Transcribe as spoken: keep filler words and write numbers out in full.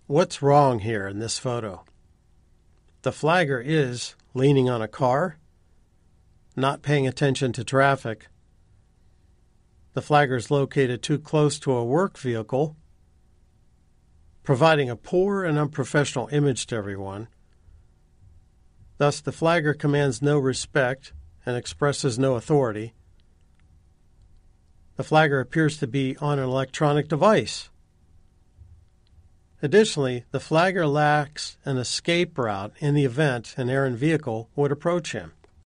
What's wrong here in this photo? The flagger is leaning on a car, not paying attention to traffic. The flagger is located too close to a work vehicle, providing a poor and unprofessional image to everyone. Thus, the flagger commands no respect and expresses no authority. The flagger appears to be on an electronic device. Additionally, the flagger lacks an escape route in the event an errant vehicle would approach him.